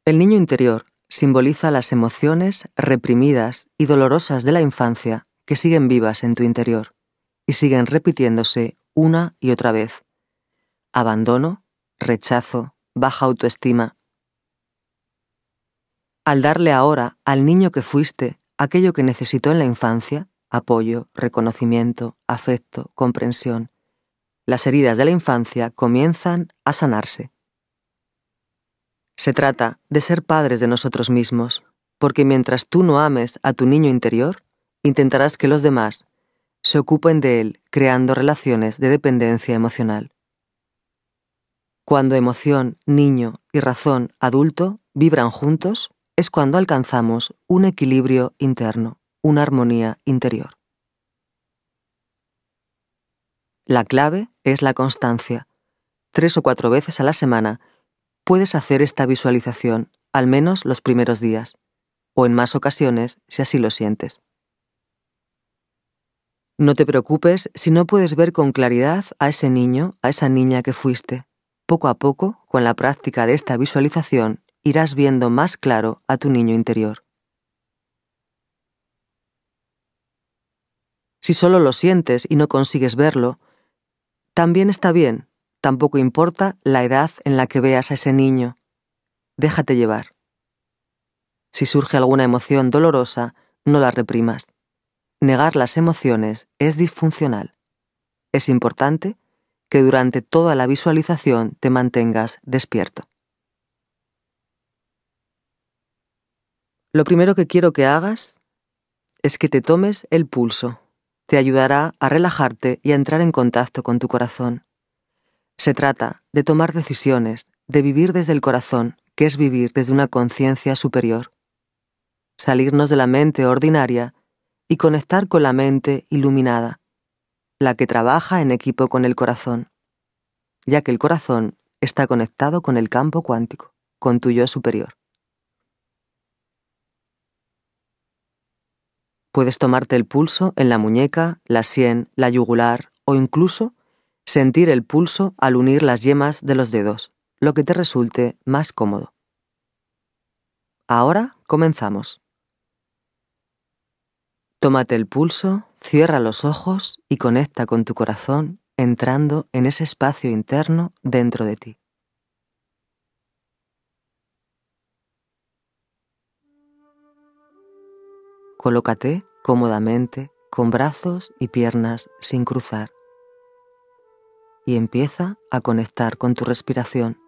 El niño interior simboliza las emociones reprimidas y dolorosas de la infancia que siguen vivas en tu interior y siguen repitiéndose una y otra vez. Abandono, rechazo, baja autoestima. Al darle ahora al niño que fuiste aquello que necesitó en la infancia, apoyo, reconocimiento, afecto, comprensión, las heridas de la infancia comienzan a sanarse. Se trata de ser padres de nosotros mismos, porque mientras tú no ames a tu niño interior, intentarás que los demás se ocupen de él creando relaciones de dependencia emocional. Cuando emoción, niño y razón, adulto, vibran juntos, es cuando alcanzamos un equilibrio interno, una armonía interior. La clave es la constancia. 3 o 4 veces a la semana puedes hacer esta visualización, al menos los primeros días, o en más ocasiones si así lo sientes. No te preocupes si no puedes ver con claridad a ese niño, a esa niña que fuiste. Poco a poco, con la práctica de esta visualización, irás viendo más claro a tu niño interior. Si solo lo sientes y no consigues verlo, también está bien, tampoco importa la edad en la que veas a ese niño. Déjate llevar. Si surge alguna emoción dolorosa, no la reprimas. Negar las emociones es disfuncional. Es importante que durante toda la visualización te mantengas despierto. Lo primero que quiero que hagas es que te tomes el pulso. Te ayudará a relajarte y a entrar en contacto con tu corazón. Se trata de tomar decisiones, de vivir desde el corazón, que es vivir desde una conciencia superior. Salirnos de la mente ordinaria y conectar con la mente iluminada, la que trabaja en equipo con el corazón, ya que el corazón está conectado con el campo cuántico, con tu yo superior. Puedes tomarte el pulso en la muñeca, la sien, la yugular o incluso sentir el pulso al unir las yemas de los dedos, lo que te resulte más cómodo. Ahora comenzamos. Tómate el pulso, cierra los ojos y conecta con tu corazón entrando en ese espacio interno dentro de ti. Colócate cómodamente con brazos y piernas sin cruzar y empieza a conectar con tu respiración.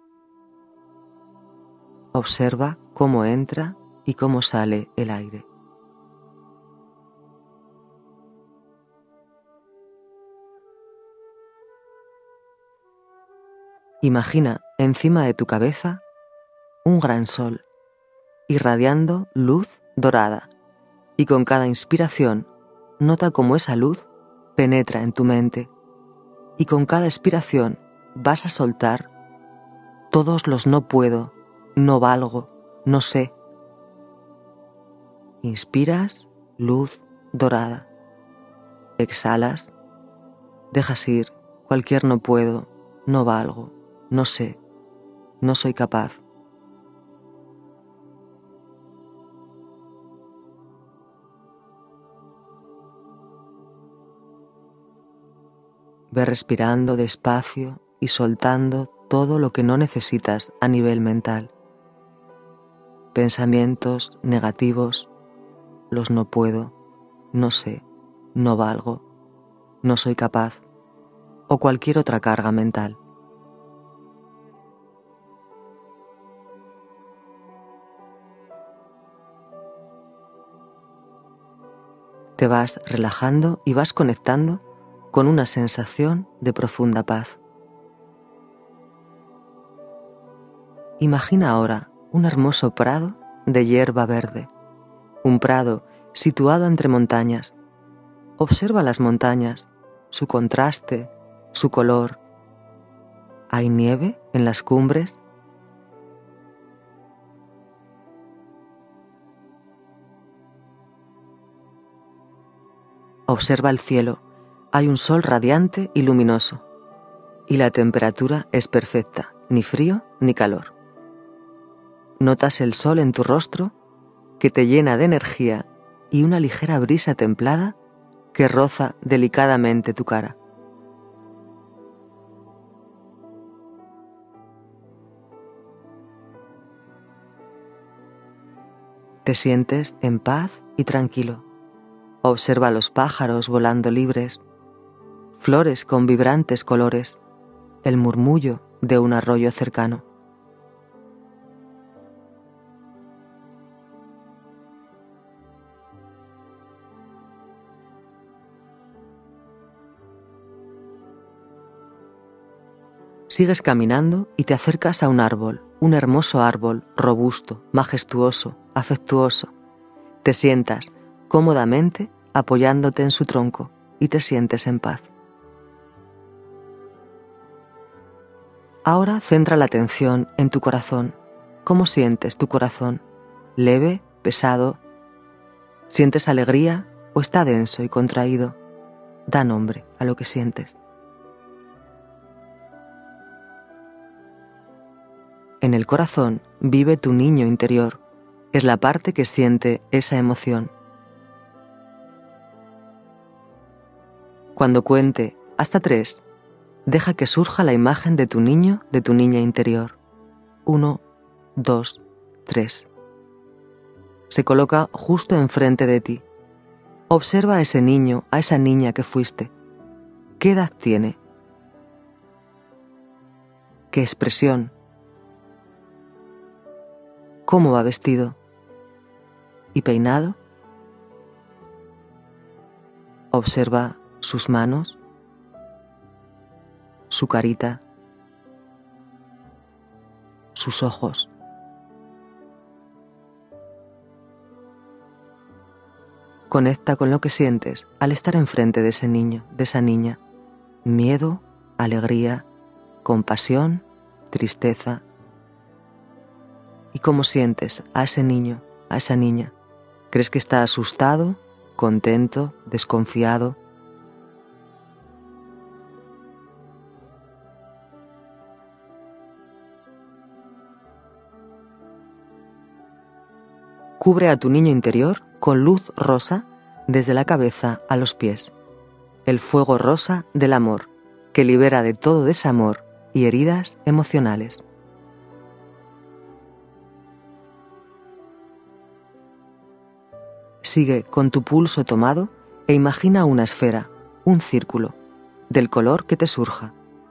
Observa cómo entra y cómo sale el aire. Imagina encima de tu cabeza un gran sol, irradiando luz dorada, y con cada inspiración nota cómo esa luz penetra en tu mente, y con cada expiración vas a soltar todos los no puedo, no valgo, no sé. Inspiras luz dorada. Exhalas, dejas ir cualquier no puedo, no valgo, no sé, no soy capaz. Ve respirando despacio y soltando todo lo que no necesitas a nivel mental. Pensamientos negativos, los no puedo, no sé, no valgo, no soy capaz, o cualquier otra carga mental. Te vas relajando y vas conectando con una sensación de profunda paz. Imagina ahora un hermoso prado de hierba verde, un prado situado entre montañas. Observa las montañas, su contraste, su color. ¿Hay nieve en las cumbres? Observa el cielo. Hay un sol radiante y luminoso, y la temperatura es perfecta, ni frío ni calor. Notas el sol en tu rostro que te llena de energía y una ligera brisa templada que roza delicadamente tu cara. Te sientes en paz y tranquilo. Observa los pájaros volando libres, flores con vibrantes colores, el murmullo de un arroyo cercano. Sigues caminando y te acercas a un árbol, un hermoso árbol, robusto, majestuoso, afectuoso. Te sientas cómodamente apoyándote en su tronco y te sientes en paz. Ahora centra la atención en tu corazón. ¿Cómo sientes tu corazón? ¿Leve? ¿Pesado? ¿Sientes alegría o está denso y contraído? Da nombre a lo que sientes. En el corazón vive tu niño interior. Es la parte que siente esa emoción. Cuando cuente hasta 3, deja que surja la imagen de tu niño, de tu niña interior. 1, 2, 3. Se coloca justo enfrente de ti. Observa a ese niño, a esa niña que fuiste. ¿Qué edad tiene? ¿Qué expresión? ¿Cómo va vestido? ¿Y peinado? Observa sus manos, su carita, sus ojos. Conecta con lo que sientes al estar enfrente de ese niño, de esa niña. Miedo, alegría, compasión, tristeza. ¿Y cómo sientes a ese niño, a esa niña? ¿Crees que está asustado, contento, desconfiado? Cubre a tu niño interior con luz rosa desde la cabeza a los pies. El fuego rosa del amor, que libera de todo desamor y heridas emocionales. Sigue con tu pulso tomado e imagina una esfera, un círculo, del color que te surja.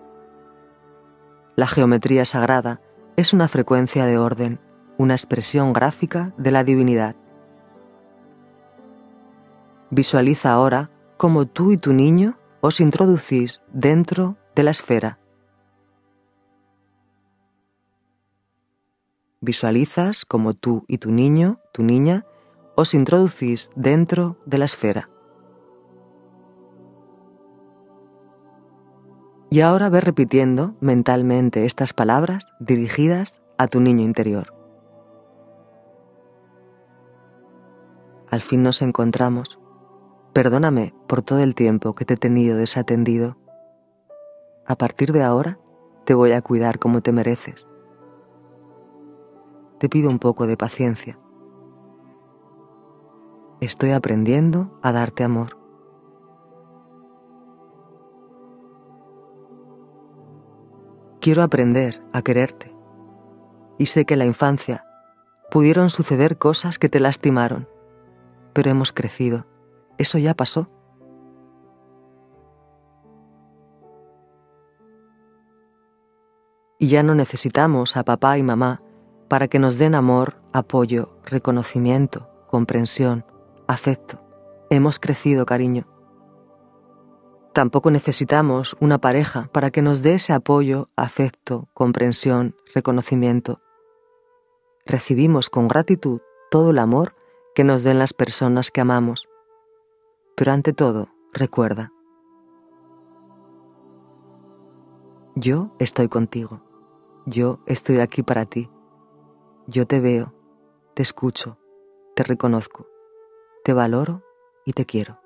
La geometría sagrada es una frecuencia de orden, una expresión gráfica de la divinidad. Visualiza ahora cómo tú y tu niño os introducís dentro de la esfera. Visualizas cómo tú y tu niño, tu niña, os introducís dentro de la esfera. Y ahora ve repitiendo mentalmente estas palabras dirigidas a tu niño interior. Al fin nos encontramos. Perdóname por todo el tiempo que te he tenido desatendido. A partir de ahora te voy a cuidar como te mereces. Te pido un poco de paciencia. Estoy aprendiendo a darte amor. Quiero aprender a quererte. Y sé que en la infancia pudieron suceder cosas que te lastimaron, pero hemos crecido. Eso ya pasó. Y ya no necesitamos a papá y mamá para que nos den amor, apoyo, reconocimiento, comprensión, afecto. Hemos crecido, cariño. Tampoco necesitamos una pareja para que nos dé ese apoyo, afecto, comprensión, reconocimiento. Recibimos con gratitud todo el amor que nos den las personas que amamos. Pero ante todo, recuerda, yo estoy contigo. Yo estoy aquí para ti. Yo te veo, te escucho, te reconozco, te valoro y te quiero.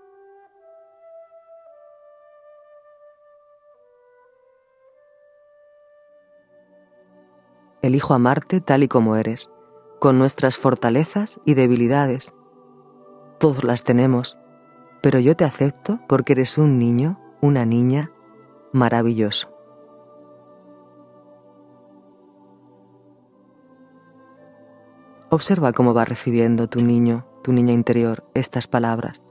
Elijo amarte tal y como eres, con nuestras fortalezas y debilidades. Todos las tenemos, pero yo te acepto porque eres un niño, una niña maravilloso. Observa cómo va recibiendo tu niño, tu niña interior, estas palabras.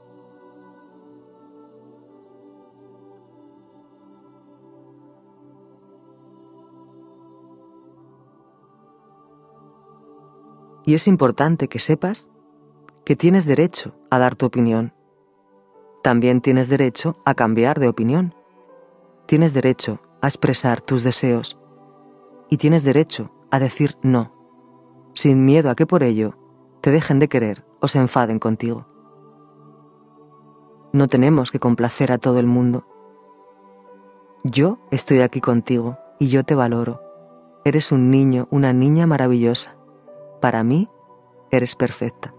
Y es importante que sepas que tienes derecho a dar tu opinión. También tienes derecho a cambiar de opinión. Tienes derecho a expresar tus deseos. Y tienes derecho a decir no, sin miedo a que por ello te dejen de querer o se enfaden contigo. No tenemos que complacer a todo el mundo. Yo estoy aquí contigo y yo te valoro. Eres un niño, una niña maravillosa. Para mí, eres perfecta.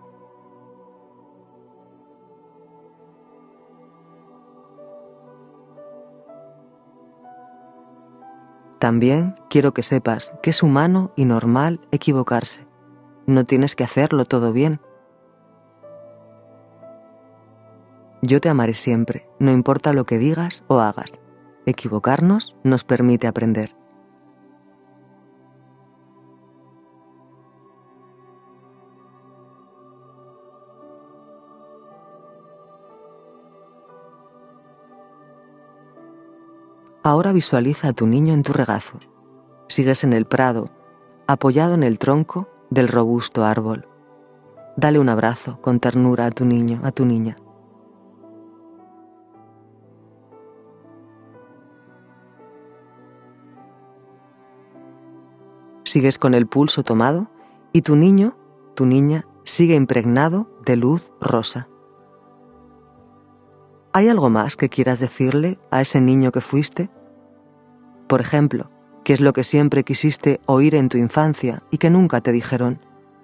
También quiero que sepas que es humano y normal equivocarse. No tienes que hacerlo todo bien. Yo te amaré siempre, no importa lo que digas o hagas. Equivocarnos nos permite aprender. Ahora visualiza a tu niño en tu regazo. Sigues en el prado, apoyado en el tronco del robusto árbol. Dale un abrazo con ternura a tu niño, a tu niña. Sigues con el pulso tomado y tu niño, tu niña, sigue impregnado de luz rosa. ¿Hay algo más que quieras decirle a ese niño que fuiste? Por ejemplo, ¿qué es lo que siempre quisiste oír en tu infancia y que nunca te dijeron?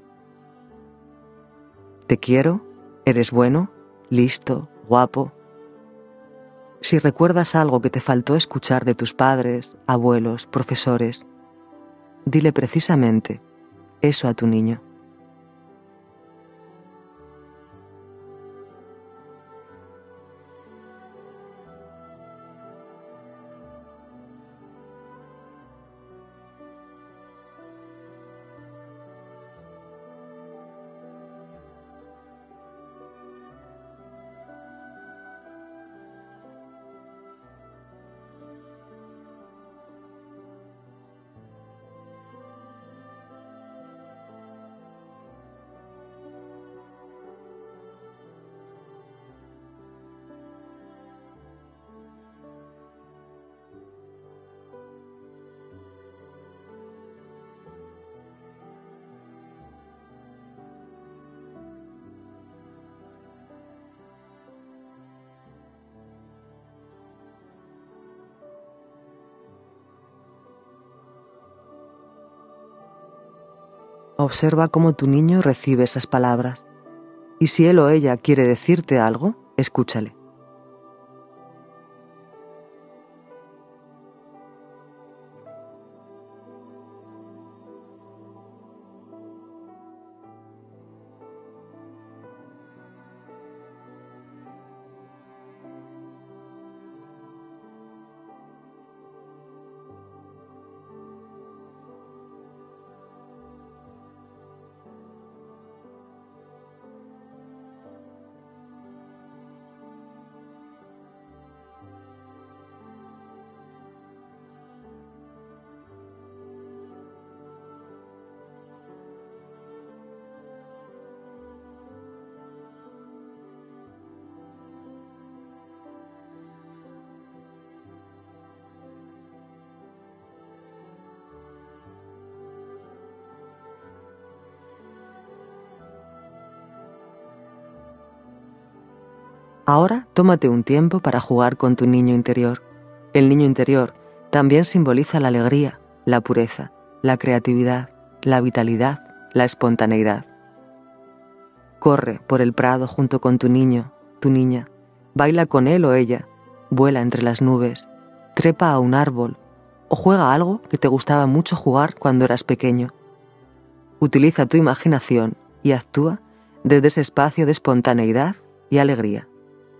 Te quiero, eres bueno, listo, guapo. Si recuerdas algo que te faltó escuchar de tus padres, abuelos, profesores, dile precisamente eso a tu niño. Observa cómo tu niño recibe esas palabras y si él o ella quiere decirte algo, escúchale. Ahora tómate un tiempo para jugar con tu niño interior. El niño interior también simboliza la alegría, la pureza, la creatividad, la vitalidad, la espontaneidad. Corre por el prado junto con tu niño, tu niña, baila con él o ella, vuela entre las nubes, trepa a un árbol o juega a algo que te gustaba mucho jugar cuando eras pequeño. Utiliza tu imaginación y actúa desde ese espacio de espontaneidad y alegría.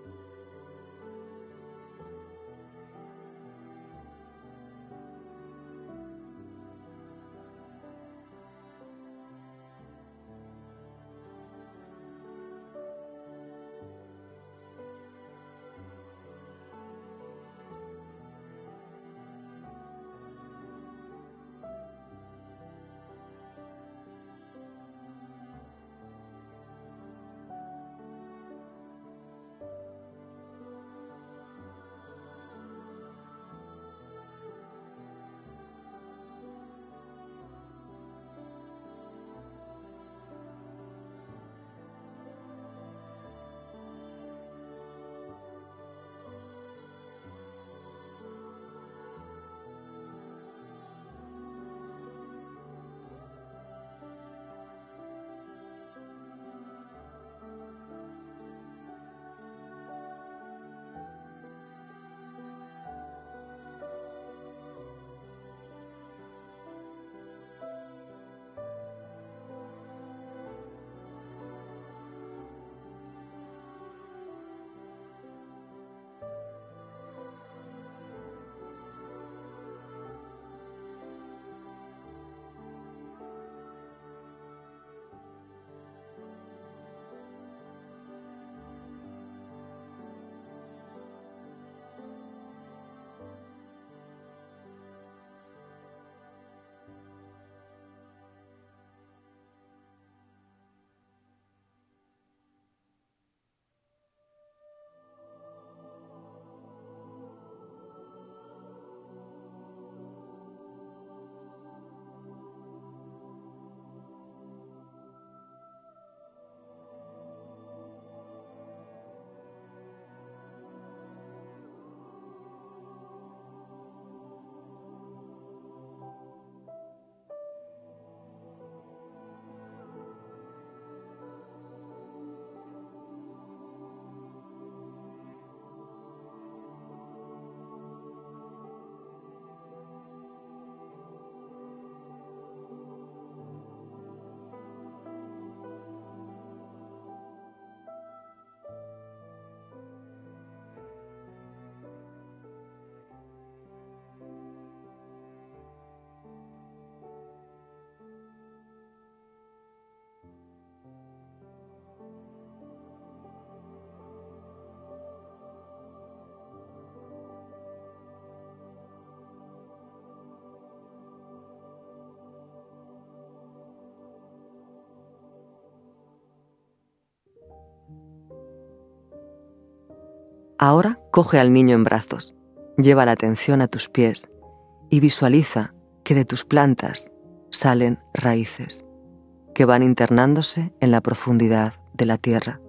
Ahora coge al niño en brazos, lleva la atención a tus pies y visualiza que de tus plantas salen raíces que van internándose en la profundidad de la tierra.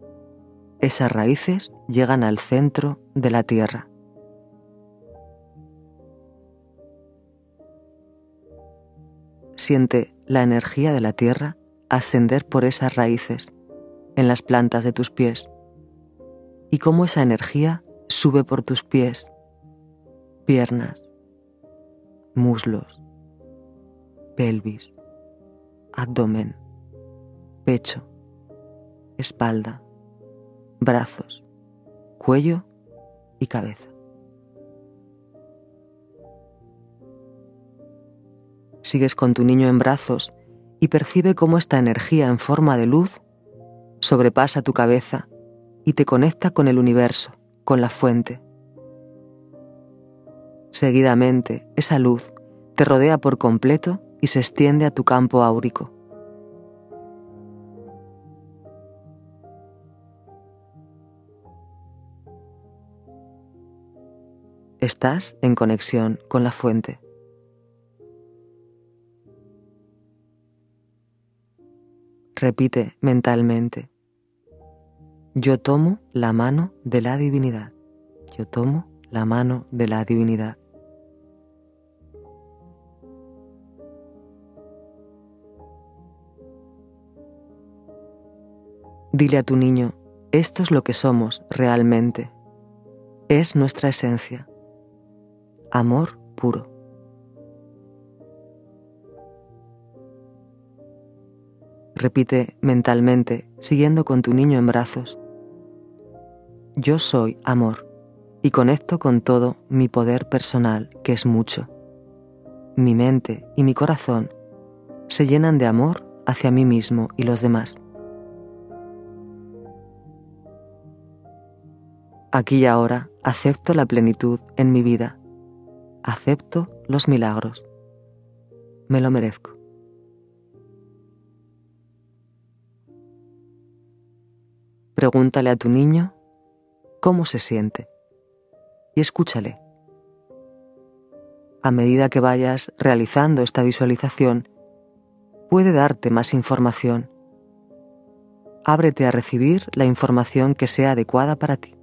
Esas raíces llegan al centro de la tierra. Siente la energía de la tierra ascender por esas raíces en las plantas de tus pies y cómo esa energía sube por tus pies, piernas, muslos, pelvis, abdomen, pecho, espalda, brazos, cuello y cabeza. Sigues con tu niño en brazos y percibe cómo esta energía en forma de luz sobrepasa tu cabeza y te conecta con el universo, con la fuente. Seguidamente, esa luz te rodea por completo y se extiende a tu campo áurico. Estás en conexión con la fuente. Repite mentalmente: yo tomo la mano de la divinidad. Yo tomo la mano de la divinidad. Dile a tu niño: esto es lo que somos realmente. Es nuestra esencia. Amor puro. Repite mentalmente, siguiendo con tu niño en brazos: yo soy amor y conecto con todo mi poder personal, que es mucho. Mi mente y mi corazón se llenan de amor hacia mí mismo y los demás. Aquí y ahora acepto la plenitud en mi vida. Acepto los milagros. Me lo merezco. Pregúntale a tu niño cómo se siente y escúchale. A medida que vayas realizando esta visualización, puede darte más información. Ábrete a recibir la información que sea adecuada para ti.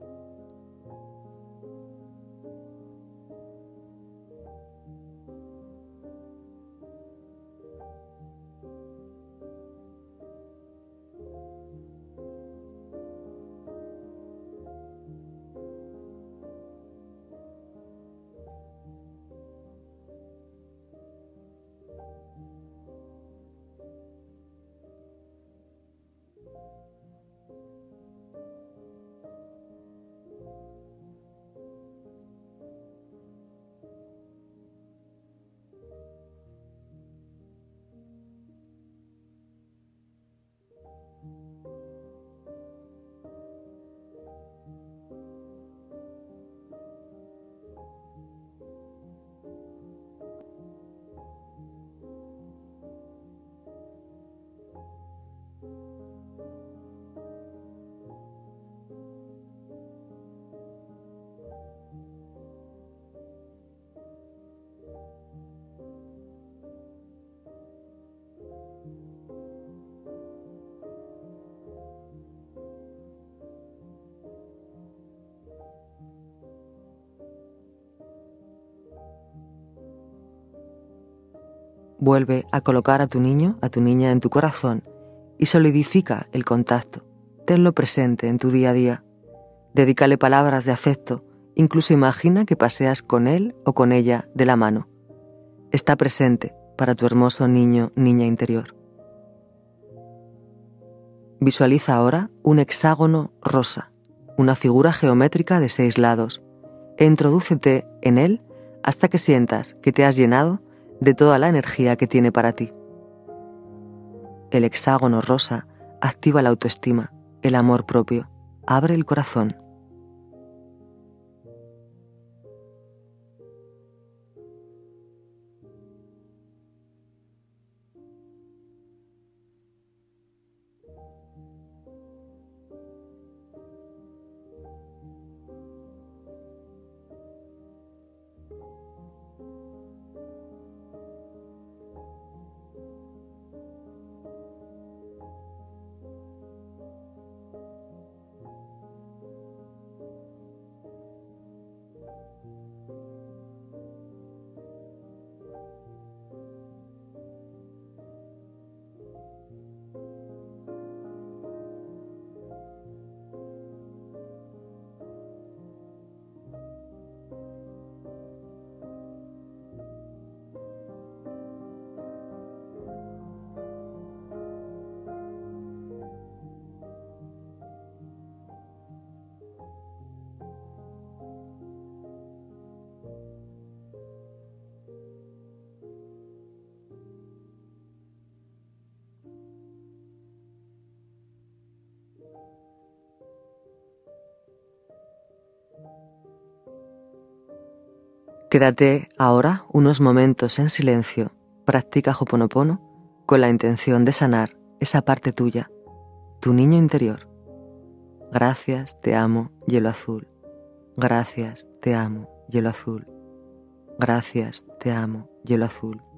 Vuelve a colocar a tu niño, a tu niña en tu corazón y solidifica el contacto. Tenlo presente en tu día a día. Dedícale palabras de afecto, incluso imagina que paseas con él o con ella de la mano. Está presente para tu hermoso niño, niña interior. Visualiza ahora un hexágono rosa, una figura geométrica de 6 lados, e introdúcete en él hasta que sientas que te has llenado de toda la energía que tiene para ti. El hexágono rosa activa la autoestima, el amor propio, abre el corazón. Quédate ahora unos momentos en silencio, practica Ho'oponopono con la intención de sanar esa parte tuya, tu niño interior. Gracias, te amo, hielo azul. Gracias, te amo, hielo azul. Gracias, te amo, hielo azul.